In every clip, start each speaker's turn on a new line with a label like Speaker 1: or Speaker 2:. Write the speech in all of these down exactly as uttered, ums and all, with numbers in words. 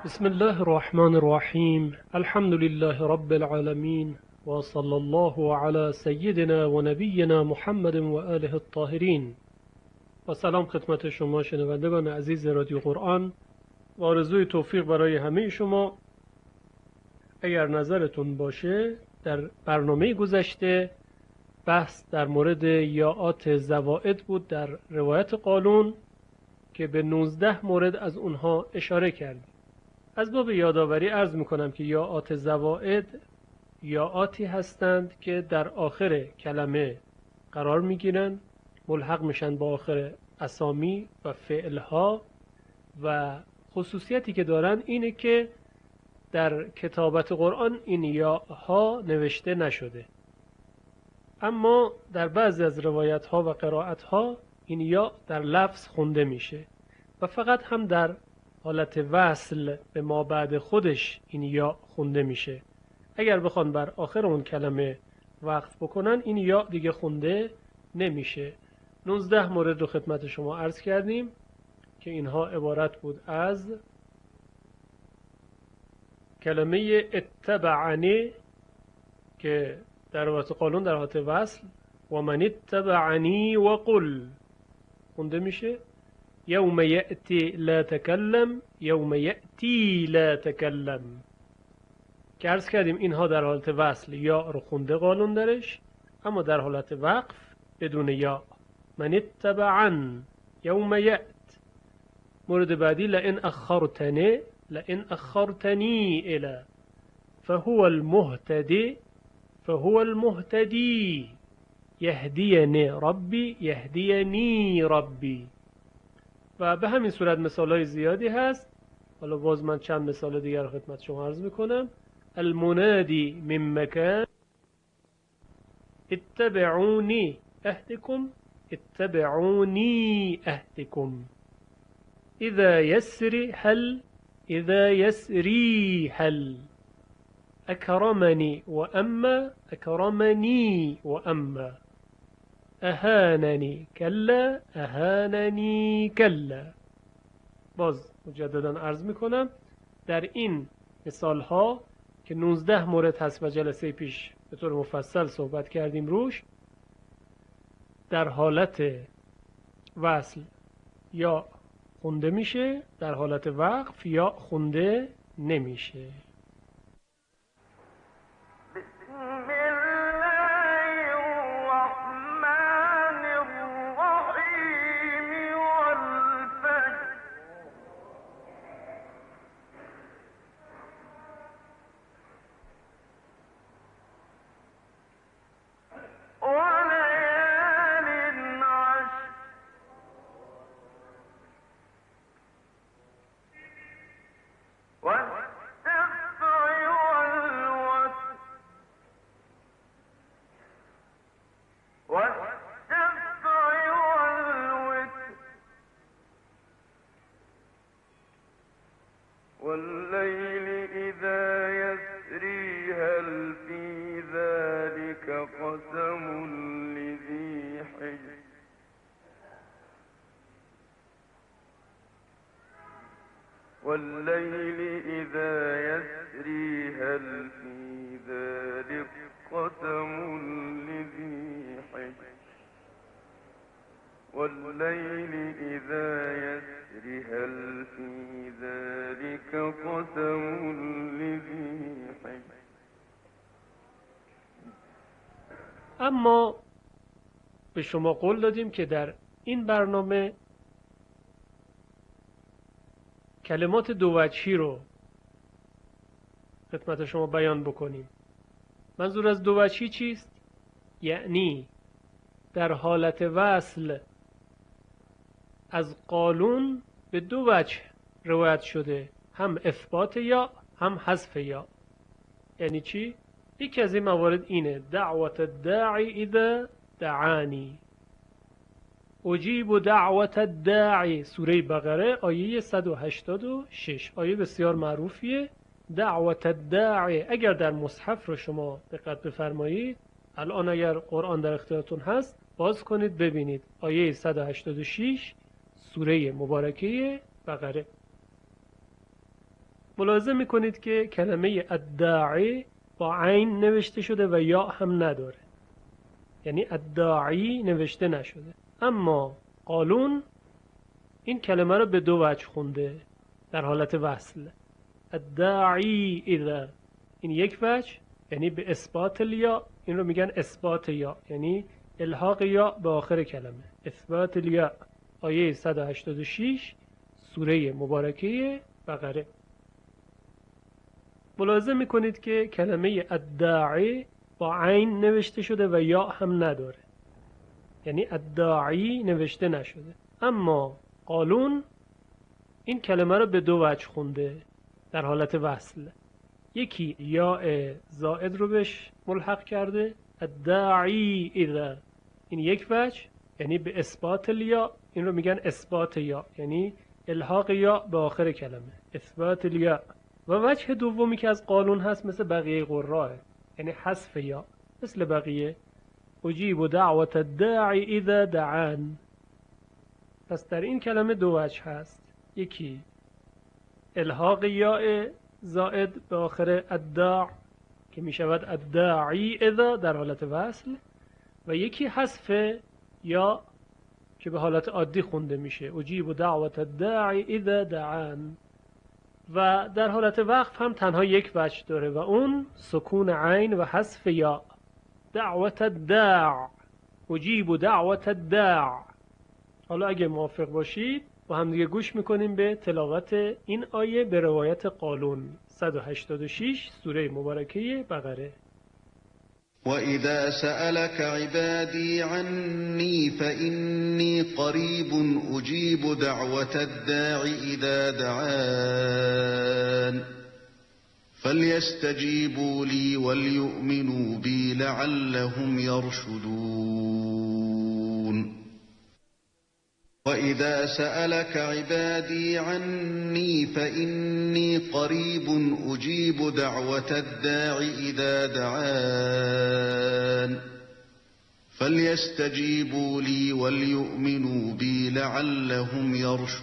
Speaker 1: بسم الله الرحمن الرحیم. الحمد لله رب العالمین و صلی الله علی سیدنا و نبینا محمد و آله الطاهرین. و سلام خدمت شما شنوندگان عزیز رادیو قرآن و آرزوی توفیق برای همه شما. اگر نظرتون باشه، در برنامه گذشته بحث در مورد یاءات زوائد بود در روایت قالون که به نوزده مورد از اونها اشاره کردیم. از باب یادآوری عرض میکنم که یاءات زوائد یاءاتی هستند که در آخر کلمه قرار میگیرن، ملحق میشن با آخر اسامی و فعلها و خصوصیتی که دارن اینه که در کتابت قرآن این یاءها نوشته نشده، اما در بعضی از روایت ها و قرائت ها این یا در لفظ خونده میشه و فقط هم در حالت وصل به ما بعد خودش این یا خونده میشه. اگر بخوان بر آخر اون کلمه وقف بکنن این یا دیگه خونده نمیشه. نوزده مورد رو خدمت شما عرض کردیم که اینها عبارت بود از کلمه اتبعنی که در روایت قالون در حالت وصل و من اتبعنی و قل خونده میشه. یوم یأتی لا تکلم، یوم یأتی لا تکلم که عرض کردیم اینها در حالت وصل یا رو خونده قالون درش، اما در حالت وقف بدون یا. من اتبعن یوم یأت. مورد بعدی لئن اخرتنی، لئن اخرتنی الی فهو المهتدی، فهو المهتدی. یهدینی ربی، یهدینی ربی. و به همین صورت مثالهای زیادی هست. حالا باز من چند مثال دیگر رو خدمت شما عرض میکنم. المنادی من مکان، اتبعونی اهدکم، اتبعونی اهدکم. اذا یسری هل، اذا یسری هل. اکرمنی و اما، اکرمنی و اما. اهاننی کلا، اهاننی کلا. باز مجددا عرض میکنم در این مثال ها که نوزده مورد هست و جلسه پیش به طور مفصل صحبت کردیم روش، در حالت وصل یا خونده میشه، در حالت وقف یا خونده نمیشه.
Speaker 2: والليل إذا يسري هل في ذلك قسم لذي حجر والليل إذا يسري هل في ذلك قسم لذي حجر والليل إذا يسري هل في ذلك قسم لذي حجر.
Speaker 1: اما به شما قول دادیم که در این برنامه کلمات دو وجهی رو خدمت شما بیان بکنیم. منظور از دو وجهی چیست؟ یعنی در حالت وصل از قالون به دو وجه روایت شده، هم اثبات یا هم حذف یا. یعنی چی؟ یکی از این موارد اینه دعوت الداعی اذا دعانی، اجیب دعوت الداعی، سوره بقره آیه صد و هشتاد و شش، آیه بسیار معروفیه. دعوت الداعی اگر در مصحف رو شما دقت بفرمایید، الان اگر قرآن در اختیارتون هست باز کنید ببینید آیه صد و هشتاد و شش سوره مبارکه بقره. ملاحظه میکنید که کلمه الداعی با عین نوشته شده و یا هم نداره، یعنی الداعی نوشته نشده. اما قالون این کلمه رو به دو وجه خونده در حالت وصل. الداعی اذا، این یک وجه یعنی به اثبات الیا، این رو میگن اثبات یا، یعنی الحاق یا به آخر کلمه. اثبات الیا، آیه صد و هشتاد و شش سوره مبارکه بقره. ملاحظه میکنید که کلمه الداعی با عین نوشته شده و یا هم نداره، یعنی الداعی نوشته نشده. اما قالون این کلمه رو به دو وجه خونده در حالت وصل. یکی یا زائد رو بهش ملحق کرده، الداعی اذا، این یک وجه یعنی به اثبات الیا، این رو میگن اثبات یا، یعنی الحاق یا به آخر کلمه. اثبات الیا. و وجه دومی که از قالون هست مثل بقیه قرائه، یعنی حذف یا، مثل بقیه اجیب دعوت الداعی اذا دعان. پس در این کلمه دو وجه هست، یکی الحاق یا زائد به آخر الداع که می شود الداعی اذا در حالت وصل، و یکی حذف یا که به حالت عادی خونده میشه اجیب دعوت الداعی اذا دعان. و در حالت وقف هم تنها یک وجه داره و اون سکون عین و حذف یا. دعوت الداع، اجیب دعوت الداع. حالا اگه موافق باشید با هم دیگه گوش میکنیم به تلاوت این آیه به روایت قالون، صد و هشتاد و شش سوره مبارکه بقره.
Speaker 3: وَإِذَا سَأَلَكَ عِبَادِي عَنِّي فَإِنِّي قَرِيبٌ أُجِيبُ دَعْوَةَ الدَّاعِ إِذَا دَعَانِ فَلْيَسْتَجِيبُوا لِي وَلْيُؤْمِنُوا بِي لَعَلَّهُمْ يَرْشُدُونَ. وَإِذَا سَأَلَكَ عِبَادِي عَنِّي فَإِنِّي قَرِيبٌ أُجِيبُ دَعْوَةَ الدَّاعِ إِذَا دَعَانِ فَلْيَسْتَجِيبُوا لِي وَلْيُؤْمِنُوا بِي لَعَلَّهُمْ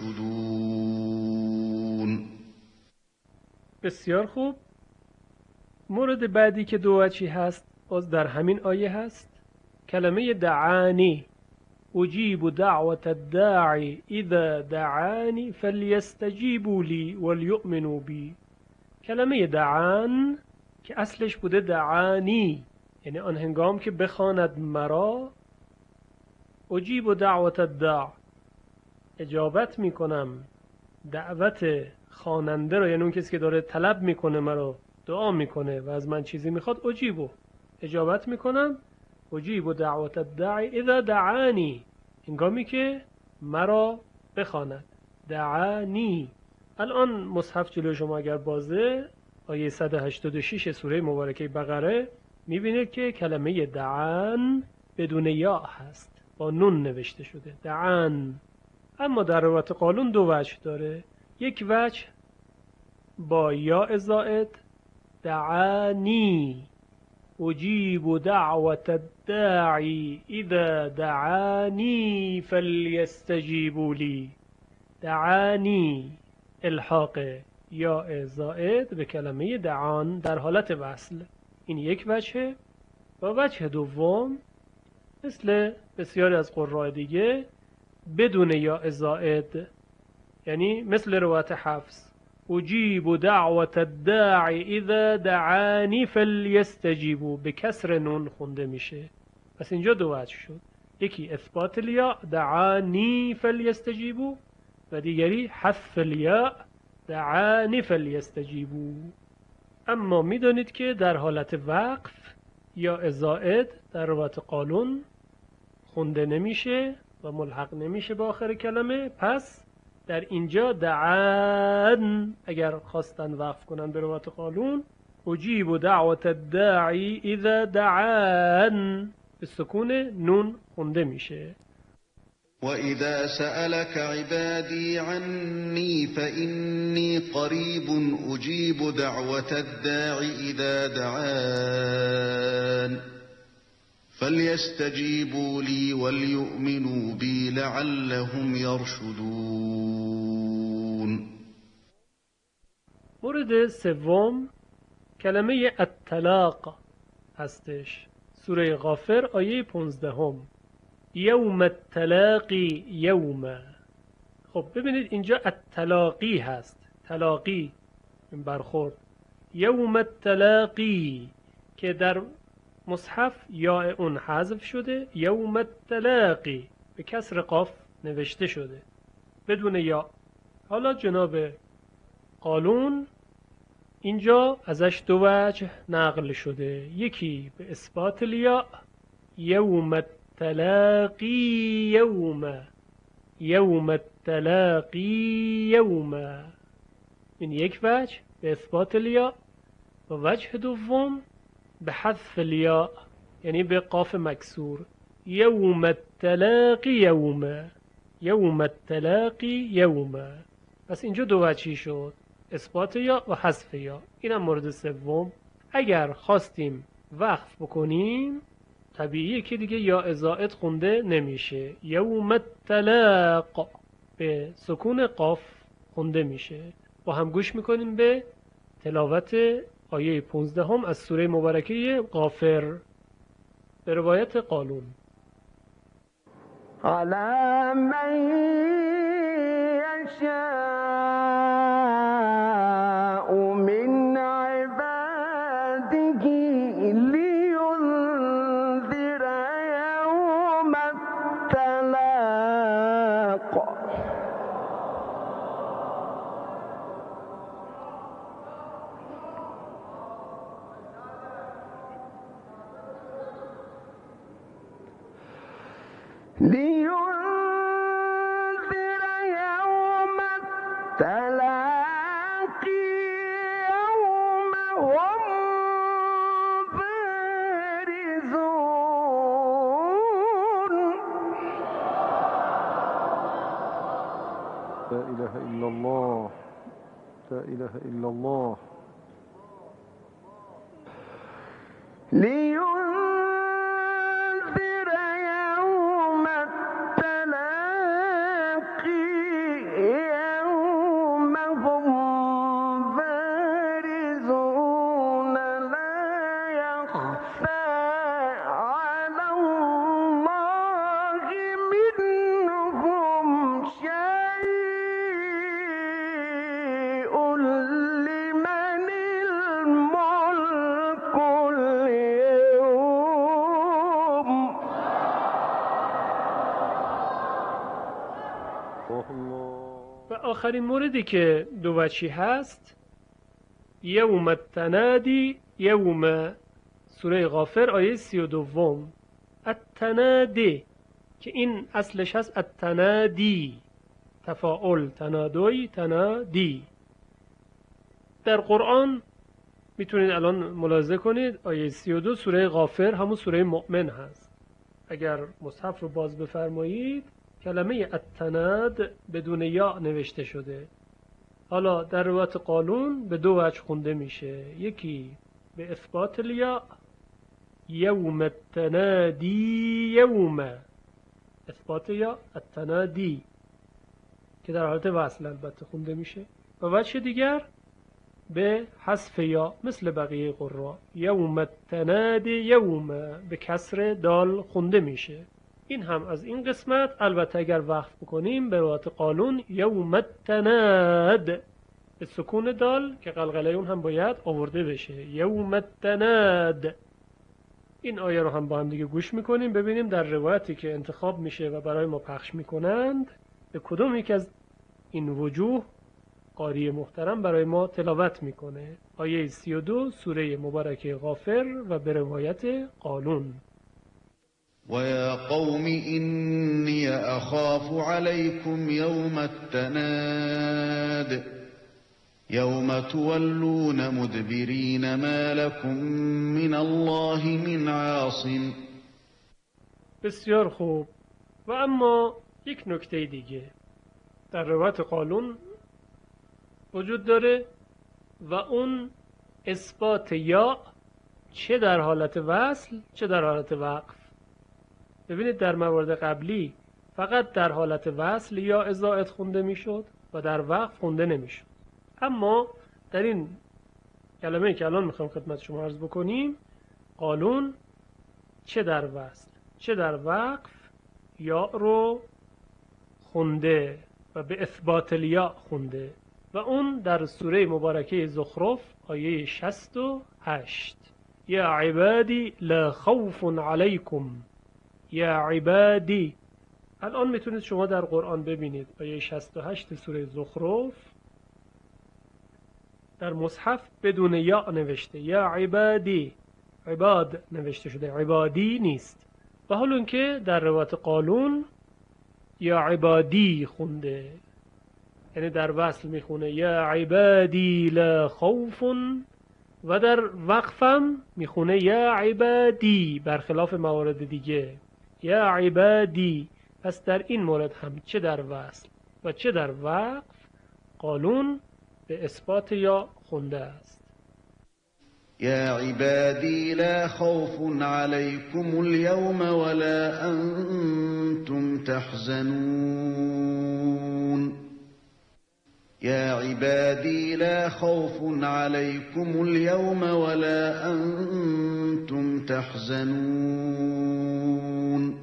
Speaker 3: يَرْشُدُونَ.
Speaker 1: بسیار خوب. مورد بعدی که دو وجهی هست باز در همین آیه هست، کلمه دعانی. اجیب دعوت الداعی اذا دعانی فلیستجیبوا لی ولیؤمنوا بی. کلمه دعان که اصلش بوده دعانی، یعنی آن هنگام که بخواند مرا، اجیب دعوت الداع، اجابت میکنم دعوت خواننده رو، یعنی اون کسی که داره طلب میکنه مرا، دعا میکنه و از من چیزی میخواد، اجیبو، اجابت میکنم. اجیب دعوت الداعی اذا دعانی، هنگامی که مرا بخواند. دعانی. الان مصحف جلوی شما اگر بازه، آیه صد و هشتاد و شش سوره مبارکه بقره، میبینید که کلمه دعان بدون یا هست، با نون نوشته شده، دعان. اما در روایت قالون دو وجه داره، یک وجه با یا زائد دعانی اجیب دعوت الداعی اذا دعانی فلیستجیبوا لی. دعانی الحاق یا زائد به کلمه دعان در حالت وصل، این یک وجه. و وجه دوم مثل بسیاری از قراء دیگه بدون یا زائد، یعنی مثل روایت حفص اجیب دعوت الداعی اذا دعانی فلیستجیبوا، به کسر نون خونده میشه. پس اینجا دو وجه شد، یکی اثبات الیا دعانی فلیستجیبوا و دیگری حذف الیا دعانی فلیستجیبوا. اما میدونید که در حالت وقف یا زائد در روایت قالون خونده نمیشه و ملحق نمیشه با آخر کلمه. پس در اینجا دعان اگر خواستن وقف کنن به روایت قالون، اجیب دعوت الداعی اذا دعان، به سکون نون خونده میشه.
Speaker 3: وَإِذَا سَأَلَكَ عِبَادِي عَنِّي فَإِنِّي قَرِيبٌ أُجِيبُ دَعْوَةَ الدَّاعِ إِذَا دَعَانِ فَلْيَسْتَجِيبُوا لِي وَلْيُؤْمِنُوا بِي لَعَلَّهُمْ يَرْشُدُونَ.
Speaker 1: مورد سوم کلمه الطلاق هستش. سوره غافر آیه پانزدهم. یوم التلاقی یوم. خب ببینید اینجا التلاقی هست، تلاقی این برخورد. یوم التلاقی که در مصحف یا اون حذف شده، یوم التلاقی به کسر قاف نوشته شده بدون یا. حالا جناب قالون اینجا ازش دو وجه نقل شده، یکی به اثبات الیا، یوم التلاقی یوم، یوم التلاقی یوم، این یک وجه به اثبات الیا، و وجه دوم به حذف الیا یعنی به قاف مکسور، یوم التلاقی یوم، یوم التلاقی یوم. پس اینجا دو وجهی شد، اثبات یا و حذف یا. اینم مورد سوم. اگر خواستیم وقف بکنیم طبیعیه که دیگه یا زائد خونده نمیشه، یوم التلاق به سکون قاف خونده میشه. با هم گوش میکنیم به تلاوت آیه پانزدهم از سوره مبارکه غافر به روایت قالون.
Speaker 4: علی من یشاء من عباده لینذر یوم التلاق. لينذر يوم التلاقي يوم هم بارزون.
Speaker 5: لا إله إلا الله، لا إله إلا الله.
Speaker 4: لينذر يوم التلاقي يوم هم بارزون لا يخفى على الله منهم شيء لمن الملك اليوم.
Speaker 1: و آخرین موردی که دو وجهی هست، یوم التنادی یوم، سوره غافر آیه سی و دوم. التنادی که این اصلش هست التنادی، تفاعل، تنادوی، تنادی. در قرآن میتونید الان ملاحظه کنید آیه سی و دو سوره غافر همون سوره مؤمن هست. اگر مصحف رو باز بفرمایید کلمه التناد بدون یا نوشته شده. حالا در روایت قالون به دو وجه خونده میشه، یکی به اثبات الیا، یوم التنادی یوم، اثبات یا التنادی که در حالت وصل البته خونده میشه، و وجه دیگر به حذف یا مثل بقیه قرآن، یوم التنادی یوم به کسر دال خونده میشه. این هم از این قسمت. البته اگر وقف بکنیم به روایت قالون یوم التناد به سکون دال که قلقله اون هم باید آورده بشه، یوم التناد. این آیه رو هم با هم دیگه گوش میکنیم ببینیم در روایتی که انتخاب میشه و برای ما پخش میکنند به کدوم یک از این وجوه قاری محترم برای ما تلاوت میکنه. آیه سی و دو سوره مبارکه غافر و به روایت قالون.
Speaker 3: وَيَا قَوْمِ إِنِّي أَخَافُ عَلَيْكُمْ يَوْمَ التَّنَادِ يَوْمَ تُوَلُّونَ مُدْبِرِينَ مَا لَكُمْ مِنَ اللَّهِ مِنْ عَاصِمٍ.
Speaker 1: بسیار خوب. و اما یک نکته دیگه در روایت قالون وجود داره و اون اثبات یا چه در حالت وصل چه در حالت وقف. ببینید در موارد قبلی فقط در حالت وصل یا زائد خونده میشد و در وقف خونده نمیشد، اما در این کلمه که الان میخوام خدمت شما عرض بکنیم، قالون چه در وصل چه در وقف یا رو خونده و به اثبات الیا خونده و اون در سوره مبارکه زخرف آیه شصت و هشت. یا عبادی لا خوف علیکم، یا عبادی. الان میتونید شما در قرآن ببینید آیه شصت و هشت سوره زخرف در مصحف بدون یا نوشته، یا عبادی، عباد نوشته شده، عبادی نیست. و حال اون که در روایت قالون یا عبادی خونده، یعنی در وصل میخونه یا عبادی لا خوف، و در وقفم میخونه یا عبادی، برخلاف موارد دیگه یا عبادی. پس در این مورد هم چه در وصل و چه در وقف قالون به اثبات یا خونده است.
Speaker 3: یا عبادی لا خوف علیکم اليوم ولا انتم تحزنون. یا عبادی لا خوف علیکم اليوم ولا انتم تحزنون.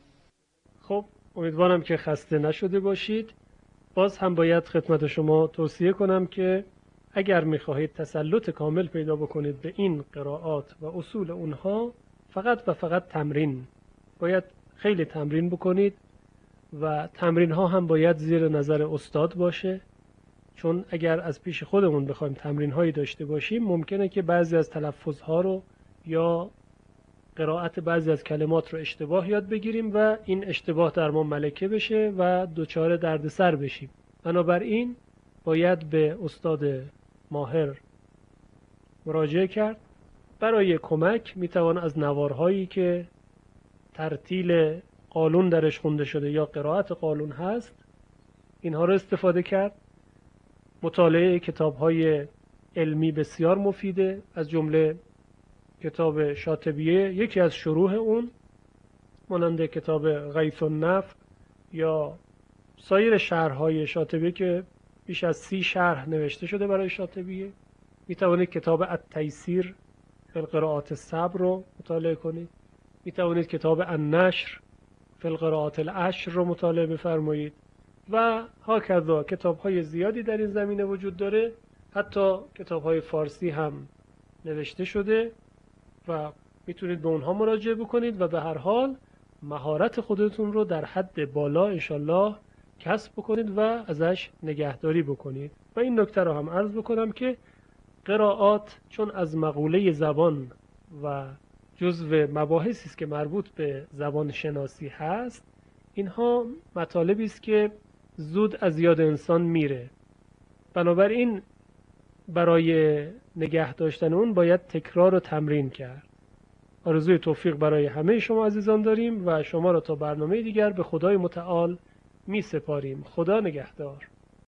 Speaker 1: خب امیدوارم که خسته نشده باشید. باز هم باید خدمت شما توصیه کنم که اگر میخواهید تسلط کامل پیدا بکنید به این قرائات و اصول اونها، فقط و فقط تمرین، باید خیلی تمرین بکنید و تمرین ها هم باید زیر نظر استاد باشه، چون اگر از پیش خودمون بخوایم تمرین هایی داشته باشیم ممکنه که بعضی از تلفظ ها رو یا قرائت بعضی از کلمات رو اشتباه یاد بگیریم و این اشتباه در ما ملکه بشه و دچار دردسر بشیم. بنابراین باید به استاد ماهر مراجعه کرد. برای کمک میتوان از نوارهایی که ترتیل قالون درش خونده شده یا قرائت قالون هست اینها رو استفاده کرد. مطالعه کتاب‌های علمی بسیار مفیده، از جمله کتاب شاطبیه، یکی از شروح اون مانند کتاب غیث النفع یا سایر شرح‌های شاطبیه که بیش از سی شرح نوشته شده برای شاطبیه. می توانید کتاب التیسیر فی القراءات السبع رو مطالعه کنید. می توانید کتاب النشر فی القراءات العشر رو مطالعه بفرمایید و هاکذا کتاب‌های زیادی در این زمینه وجود داره. حتی کتاب‌های فارسی هم نوشته شده و میتونید به اونها مراجعه بکنید و به هر حال مهارت خودتون رو در حد بالا انشالله کسب بکنید و ازش نگهداری بکنید. و این نکته رو هم عرض بکنم که قرائات چون از مقوله زبان و جزو مباحثی است که مربوط به زبان شناسی هست، اینها مطالبی است که زود از یاد انسان میره. بنابراین برای نگه داشتن اون باید تکرار و تمرین کرد. آرزوی توفیق برای همه شما عزیزان داریم و شما را تا برنامه دیگر به خدای متعال می سپاریم. خدا نگهدار.